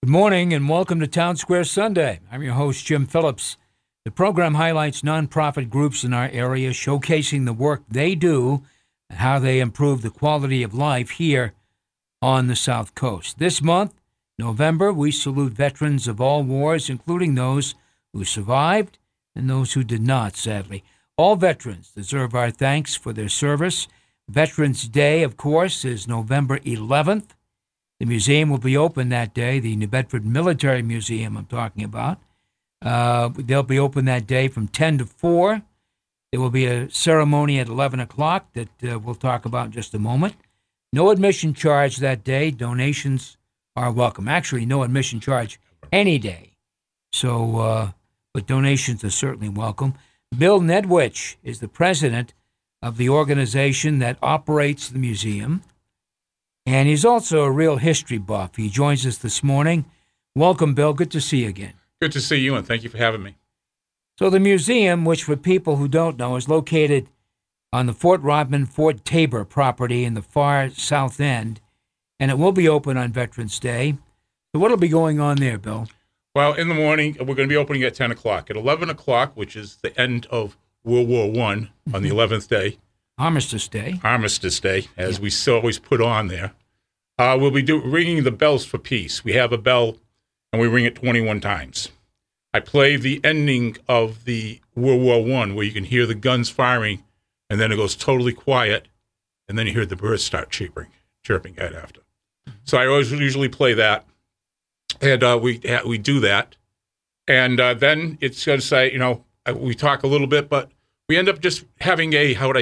Good morning and welcome to Town Square Sunday. I'm your host, Jim Phillips. The program highlights nonprofit groups in our area showcasing the work they do and how they improve the quality of life here on the South Coast. This month, November, we salute veterans of all wars, including those who survived and those who did not, sadly. All veterans deserve our thanks for their service. Veterans Day, of course, is November 11th. The museum will be open that day, the New Bedford Military Museum I'm talking about. They'll be open that day from 10 to 4. There will be a ceremony at 11 o'clock that we'll talk about in just a moment. No admission charge that day. Donations are welcome. Actually, no admission charge any day. So, but donations are certainly welcome. Bill Nedwich is the president of the organization that operates the museum. And he's also a real history buff. He joins us this morning. Welcome, Bill. Good to see you again. Good to see you, and thank you for having me. So the museum, which for people who don't know, is located on the Fort Rodman, Fort Tabor property in the far south end, and it will be open on Veterans Day. So what will be going on there, Bill? Well, in the morning, we're going to be opening at 10 o'clock. At 11 o'clock, which is the end of World War I on the 11th day, Armistice Day, as we always put on there. We'll be ringing the bells for peace. We have a bell, and we ring it 21 times. I play the ending of the World War I, where you can hear the guns firing, and then it goes totally quiet, and then you hear the birds start chirping right after. So I always usually play that, and we do that, and then it's going to say, we talk a little bit, but we end up just having not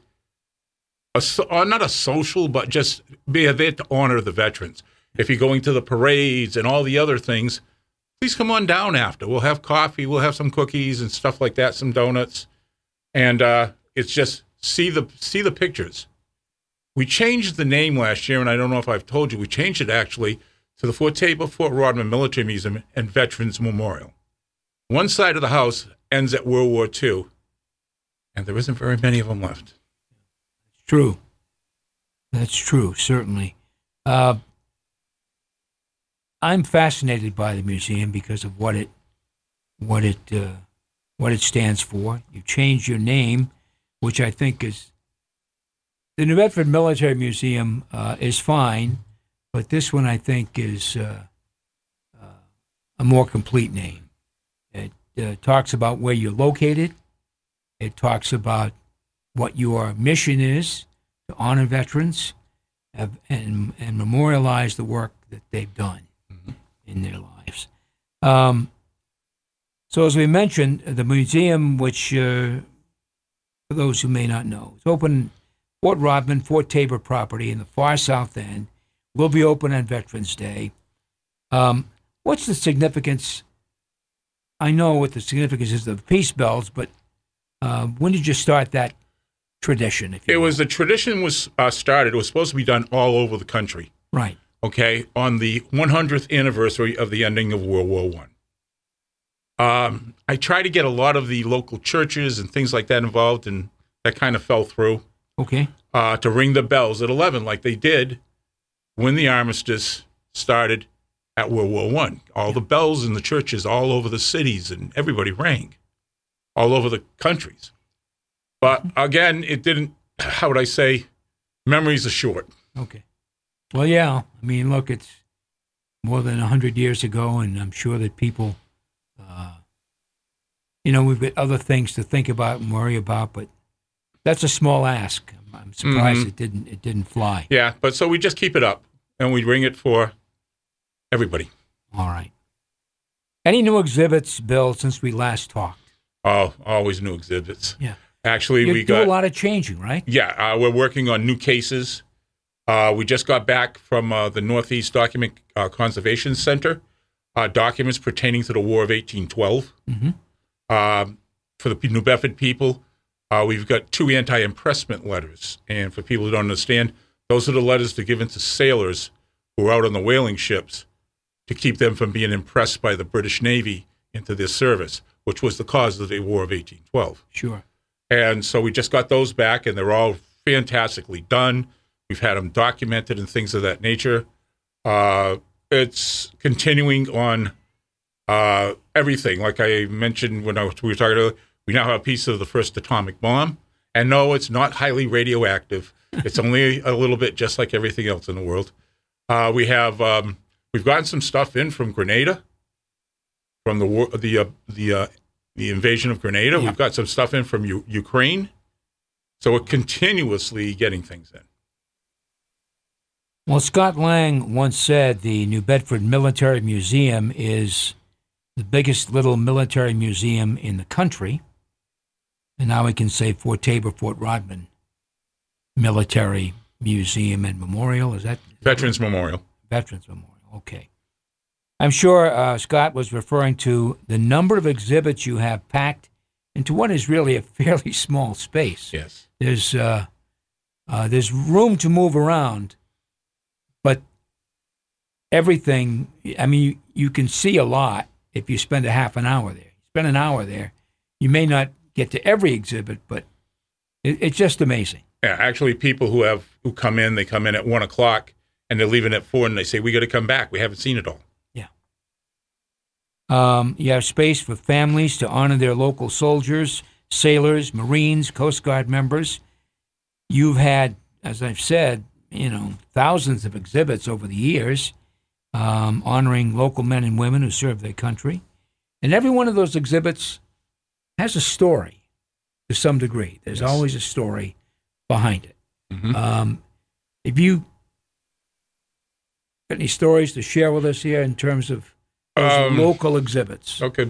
a social, but just be there to honor the veterans. If you're going to the parades and all the other things, please come on down after. We'll have coffee, we'll have some cookies and stuff like that, some donuts, and it's just see the pictures. We changed the name last year, and I don't know if I've told you, we changed it actually to the Fort Tabor, Fort Rodman Military Museum and Veterans Memorial. One side of the house ends at World War II, and there isn't very many of them left. True. That's true, certainly. I'm fascinated by the museum because of what it stands for. You changed your name, which I think is the New Bedford Military Museum is fine, but this one I think is a more complete name. It talks about where you're located. It talks about what your mission is to honor veterans and memorialize the work that they've done in their lives. So as we mentioned, the museum, which for those who may not know, is open Fort Rodman, Fort Tabor property in the far south end, will be open on Veterans Day. What's the significance? I know what the significance is of the peace bells, but when did you start that tradition? The tradition was started. It was supposed to be done all over the country. Right. Okay, on the 100th anniversary of the ending of World War I. I tried to get a lot of the local churches and things like that involved, and that kind of fell through. Okay. To ring the bells at 11, like they did when the armistice started at World War I. All the bells in the churches all over the cities, and everybody rang all over the countries. But again, it didn't, how would I say, memories are short. Okay. Well, yeah. I mean, look, it's more than 100 years ago, and I'm sure that people, we've got other things to think about and worry about, but that's a small ask. I'm surprised it didn't fly. Yeah, but so we just keep it up, and we ring it for everybody. All right. Any new exhibits, Bill, since we last talked? Oh, always new exhibits. Yeah. Actually, we do a lot of changing, right? Yeah, we're working on new cases. We just got back from the Northeast Document Conservation Center, documents pertaining to the War of 1812. For the New Bedford people, we've got 2 anti-impressment letters. And for people who don't understand, those are the letters that are given to sailors who were out on the whaling ships to keep them from being impressed by the British Navy into their service, which was the cause of the War of 1812. Sure. And so we just got those back, and they're all fantastically done. We've had them documented and things of that nature. it's continuing on everything. Like I mentioned when we were talking earlier, we now have a piece of the first atomic bomb. And no, it's not highly radioactive. It's only a little bit, just like everything else in the world. We've gotten some stuff in from Grenada, from the invasion of Grenada. Yeah. We've got some stuff in from Ukraine. So we're continuously getting things in. Well, Scott Lang once said the New Bedford Military Museum is the biggest little military museum in the country. And now we can say Fort Taber, Fort Rodman Military Museum and Memorial. Is that? Veterans Memorial. Veterans Memorial, okay. I'm sure Scott was referring to the number of exhibits you have packed into what is really a fairly small space. Yes. There's room to move around, but everything, I mean, you can see a lot if you spend a half an hour there. Spend an hour there, you may not get to every exhibit, but it's just amazing. Yeah, actually, people who come in, they come in at 1 o'clock and they're leaving at 4, and they say, "We got to come back. We haven't seen it all." Yeah. You have space for families to honor their local soldiers, sailors, Marines, Coast Guard members. You've had, as I've said, thousands of exhibits over the years honoring local men and women who serve their country, and every one of those exhibits has a story to some degree. There's always a story behind it. Mm-hmm. If you got any stories to share with us here in terms of those local exhibits? Okay,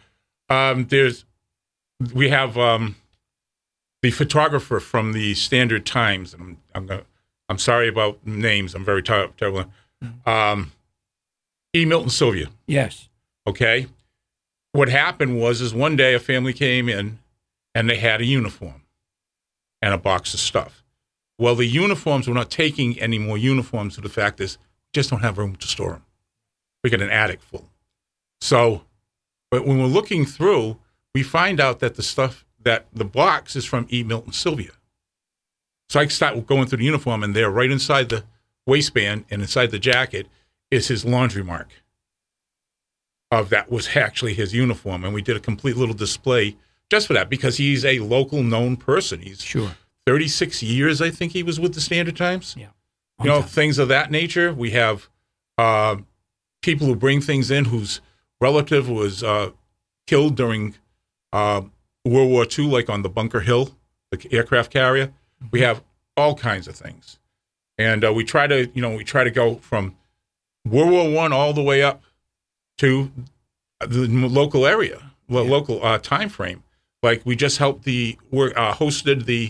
we have the photographer from the Standard Times, and I'm sorry about names. I'm very terrible. Mm-hmm. E. Milton Sylvia. Yes. Okay. What happened was one day a family came in and they had a uniform and a box of stuff. Well, the uniforms, we're not taking any more uniforms, so the fact is we just don't have room to store them. We got an attic full. So, but when we're looking through, we find out that the box is from E. Milton Sylvia. So I start going through the uniform, and there, right inside the waistband and inside the jacket, is his laundry mark. That was actually his uniform, and we did a complete little display just for that, because he's a local known person. He's 36 years, I think he was with the Standard Times. Yeah. Things of that nature. We have people who bring things in whose relative was killed during World War II, like on the Bunker Hill, the aircraft carrier. Mm-hmm. We have all kinds of things, and we try to go from World War I all the way up to the local area, local time frame. Like we just hosted the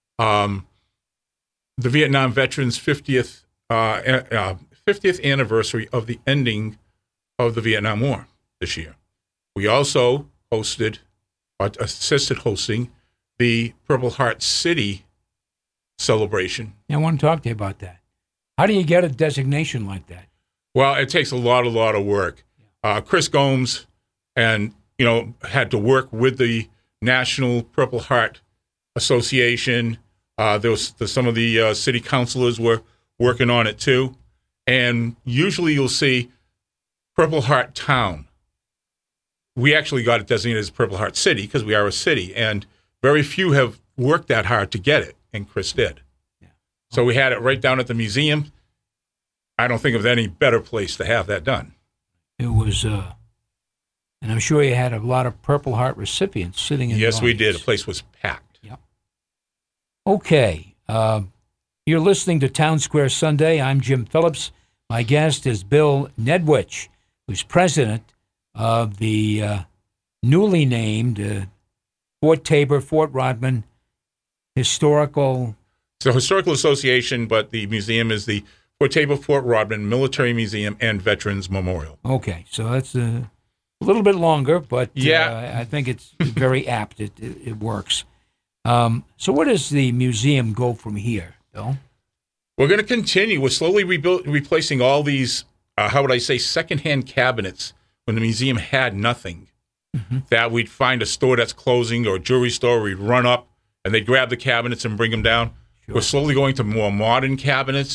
Vietnam Veterans 50th anniversary of the ending of the Vietnam War this year. We also assisted hosting the Purple Heart City celebration. I want to talk to you about that. How do you get a designation like that? Well, it takes a lot of work. Chris Gomes had to work with the National Purple Heart Association. Some of the city councilors were working on it too. And usually you'll see Purple Heart Town. We actually got it designated as Purple Heart City because we are a city, and very few have worked that hard to get it, and Chris did. Yeah. So we had it right down at the museum. I don't think of any better place to have that done. It was, and I'm sure you had a lot of Purple Heart recipients sitting in the audience. Yes, we did. The place was packed. Yep. Okay. You're listening to Town Square Sunday. I'm Jim Phillips. My guest is Bill Nedwich, who's president of the newly named Fort Taber, Fort Rodman Historical... It's a historical association, but the museum is the Fort Taber, Fort Rodman Military Museum and Veterans Memorial. Okay, so that's a little bit longer, but I think it's very apt. It works. So where does the museum go from here, Bill? We're going to continue. We're slowly replacing all these, secondhand cabinets when the museum had nothing. Mm-hmm. That we'd find a store that's closing or a jewelry store, we'd run up and they'd grab the cabinets and bring them down. Sure. We're slowly going to more modern cabinets.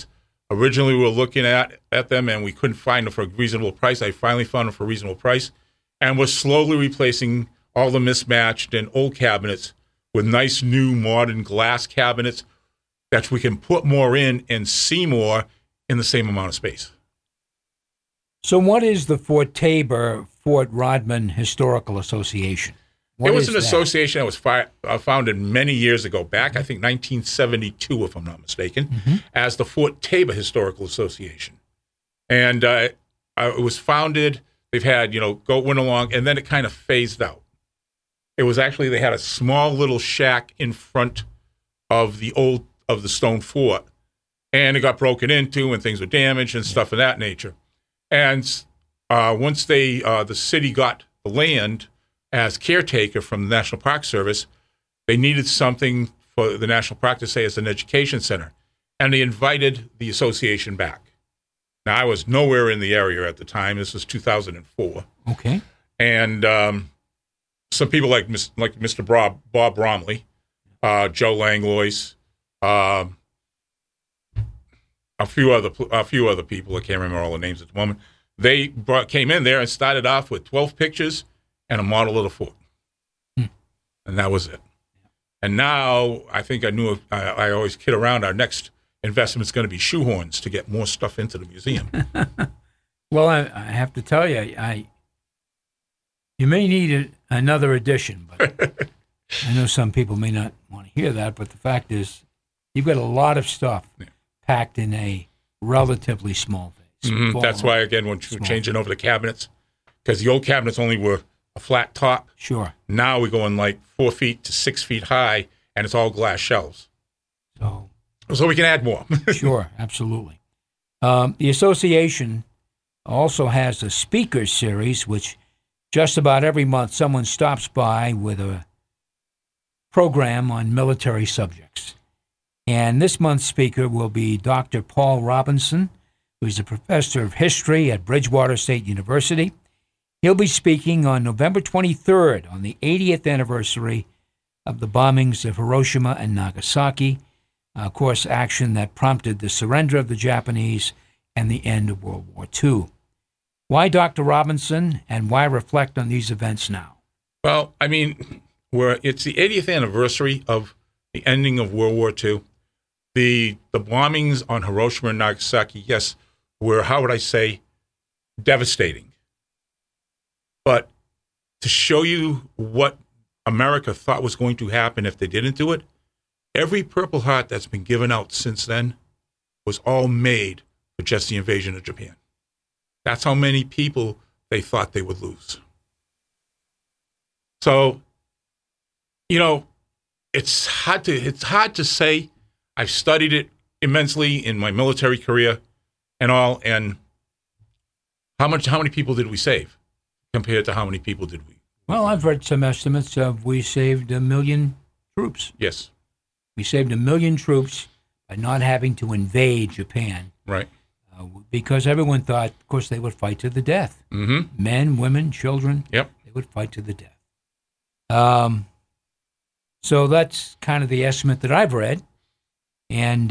Originally, we were looking at them, and we couldn't find them for a reasonable price. I finally found them for a reasonable price, and we're slowly replacing all the mismatched and old cabinets with nice, new, modern glass cabinets that we can put more in and see more in the same amount of space. So what is the Fort Taber Fort Rodman Historical Association? What it was an association that was founded many years ago, back, I think, 1972, if I'm not mistaken, as the Fort Taber Historical Association. And it was founded, they've had, went along, and then it kind of phased out. It was actually, they had a small little shack in front of the stone fort, and it got broken into, and things were damaged and stuff of that nature. And once the city got the land as caretaker from the National Park Service, they needed something for the National Park to say as an education center. And they invited the association back. Now, I was nowhere in the area at the time. This was 2004. Okay. And some people like Mr. Bob Bromley, Joe Langlois, a few other people. I can't remember all the names at the moment. They came in there and started off with 12 pictures and a model of the fort. And that was it. And now I think I always kid around, our next investment is going to be shoehorns to get more stuff into the museum. Well, I have to tell you, you may need another edition, but I know some people may not want to hear that, but the fact is you've got a lot of stuff packed in a relatively small vase. That's why, again, when we're changing over the cabinets, because the old cabinets only were a flat top. Sure. Now we're going like 4 feet to 6 feet high, and it's all glass shelves. So we can add more. Sure, absolutely. The association also has a speakers series, which just about every month someone stops by with a program on military subjects. And this month's speaker will be Dr. Paul Robinson, who's a professor of history at Bridgewater State University. He'll be speaking on November 23rd on the 80th anniversary of the bombings of Hiroshima and Nagasaki, of course, action that prompted the surrender of the Japanese and the end of World War II. Why Dr. Robinson, and why reflect on these events now? Well, I mean, it's the 80th anniversary of the ending of World War II. The bombings on Hiroshima and Nagasaki, yes, were, how would I say, devastating. But to show you what America thought was going to happen if they didn't do it, every Purple Heart that's been given out since then was all made for just the invasion of Japan. That's how many people they thought they would lose. So, it's hard to say. I've studied it immensely in my military career and all, and how many people did we save compared to how many people did we? Well, I've read some estimates of we saved 1 million troops. Yes. We saved 1 million troops by not having to invade Japan. Right. Because everyone thought, of course, they would fight to the death. Mm-hmm. Men, women, children. Yep. They would fight to the death. So that's kind of the estimate that I've read. And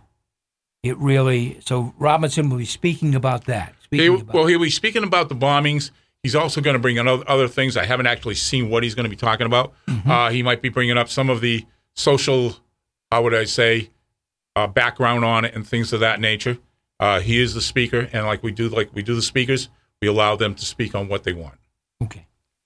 so Robinson will be speaking about that. He'll be speaking about the bombings. He's also going to bring in other things. I haven't actually seen what he's going to be talking about. Mm-hmm. He might be bringing up some of the social, how would I say, background on it and things of that nature. He is the speaker, and like we do the speakers, we allow them to speak on what they want. Okay.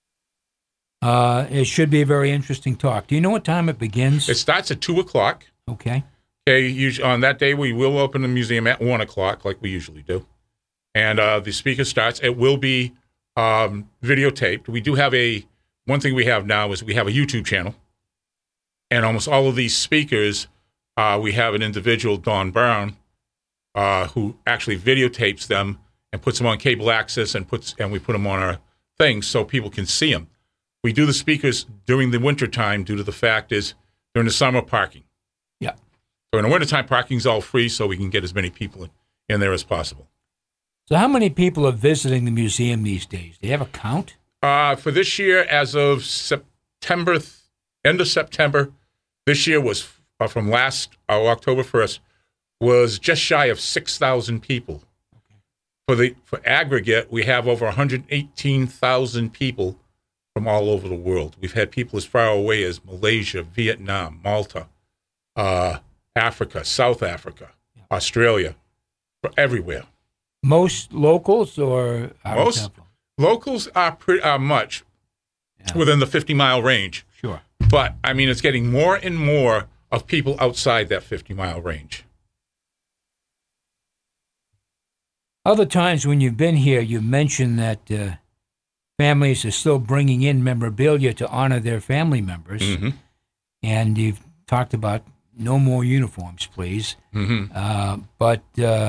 It should be a very interesting talk. Do you know what time it begins? It starts at 2:00. Okay. Okay. On that day, we will open the museum at 1:00, like we usually do. And the speaker starts. It will be videotaped. We do have one thing we have now is we have a YouTube channel. And almost all of these speakers, we have an individual, Don Brown, who actually videotapes them and puts them on cable access and we put them on our things so people can see them. We do the speakers during the wintertime due to the fact is during the summer parking. Yeah. So in the wintertime, parking's all free so we can get as many people in there as possible. So how many people are visiting the museum these days? Do you have a count? For this year, as of end of September, this year was from last October 1st, was just shy of 6,000 people. For aggregate, we have over 118,000 people from all over the world. We've had people as far away as Malaysia, Vietnam, Malta, Africa, South Africa, Australia, everywhere. Most locals or most locals are much within the 50-mile range. Sure. But, I mean, it's getting more and more of people outside that 50-mile range. Other times when you've been here, you mentioned that families are still bringing in memorabilia to honor their family members. Mm-hmm. And you've talked about no more uniforms, please. Mm-hmm. But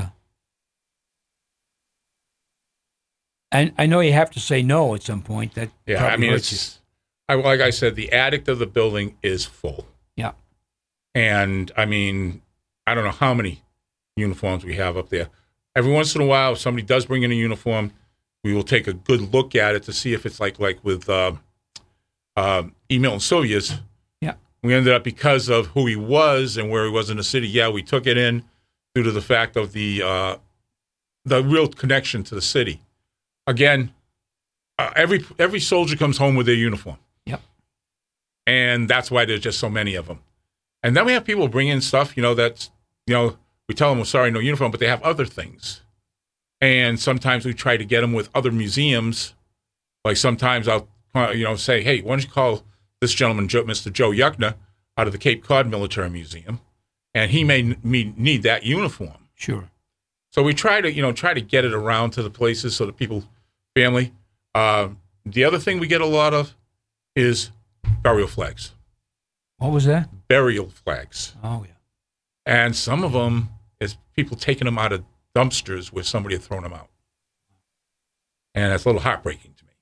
I know you have to say no at some point. That probably hurts you. Like I said, the attic of the building is full. Yeah. And, I mean, I don't know how many uniforms we have up there. Every once in a while, if somebody does bring in a uniform, we will take a good look at it to see if it's like with Emil and Sylvia's. Yeah. We ended up, because of who he was and where he was in the city, we took it in due to the fact of the real connection to the city. Again, every soldier comes home with their uniform. Yep. And that's why there's just so many of them. And then we have people bring in stuff, that's, we tell them, well, sorry, no uniform, but they have other things. And sometimes we try to get them with other museums. Like sometimes I'll, say, hey, why don't you call this gentleman, Mr. Joe Yuckner, out of the Cape Cod Military Museum, and he may need that uniform. Sure. So we try to get it around to the places so that people, family. The other thing we get a lot of is burial flags. What was that? Burial flags. Oh, yeah. And some of them is people taking them out of dumpsters where somebody had thrown them out. And that's a little heartbreaking to me.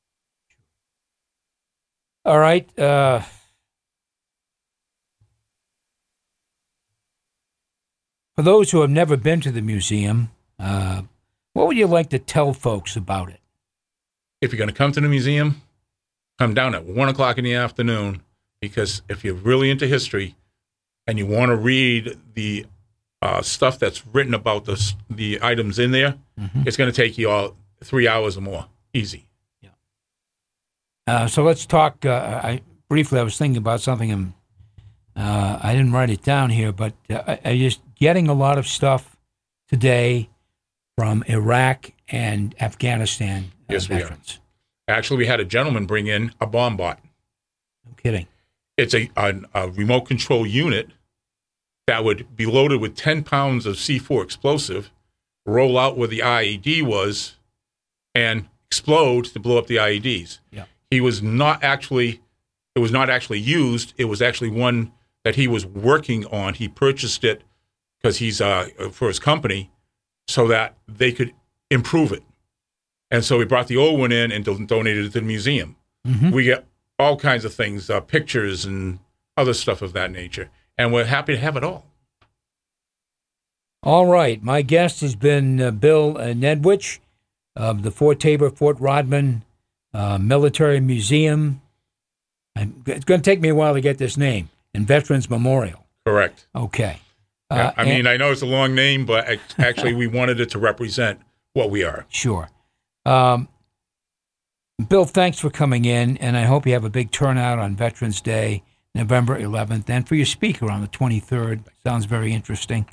All right. For those who have never been to the museum, what would you like to tell folks about it? If you're going to come to the museum, come down at 1 o'clock in the afternoon, because if you're really into history and you want to read the stuff that's written about the items in there, it's going to take you all 3 hours or more. Easy. Yeah. So let's talk. I was thinking about something, and I didn't write it down here, but I just getting a lot of stuff today from Iraq and Afghanistan veterans. Actually, we had a gentleman bring in a bomb bot. No kidding. It's a remote control unit that would be loaded with 10 pounds of C4 explosive, roll out where the IED was, and explode to blow up the IEDs. Yeah. It was not actually used. It was actually one that he was working on. He purchased it because he's for his company so that they could improve it. And so we brought the old one in and donated it to the museum. Mm-hmm. We get all kinds of things, pictures and other stuff of that nature. And we're happy to have it all. All right. My guest has been Bill Nedwich of the Fort Taber, Fort Rodman Military Museum. It's going to take me a while to get this name. And Veterans Memorial. Correct. Okay. I know it's a long name, but actually we wanted it to represent what we are. Sure. Bill, thanks for coming in, and I hope you have a big turnout on Veterans Day, November 11th, and for your speaker on the 23rd. Sounds very interesting.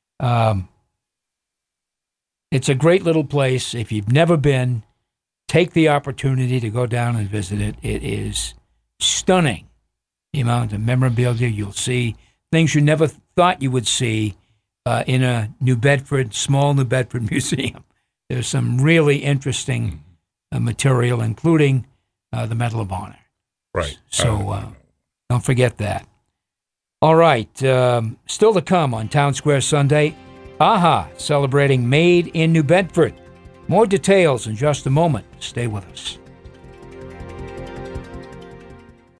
It's a great little place. If you've never been, take the opportunity to go down and visit it. It is stunning, the amount of memorabilia you'll see, things you never thought you would see in a small New Bedford museum. There's some really interesting material, including the Medal of Honor. Right. So don't forget that. All right. Still to come on Town Square Sunday, AHA celebrating Made in New Bedford. More details in just a moment. Stay with us.